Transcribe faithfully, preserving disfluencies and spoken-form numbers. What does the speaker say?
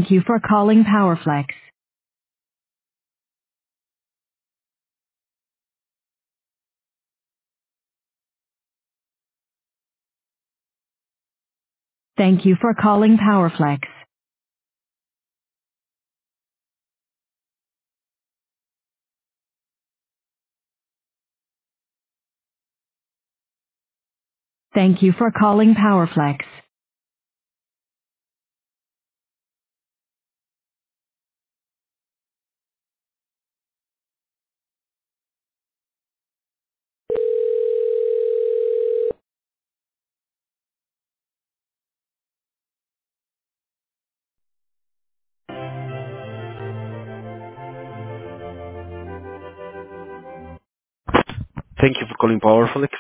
Thank you for calling PowerFlex. Thank you for calling PowerFlex. Thank you for calling PowerFlex. Thank you for calling PowerFlex.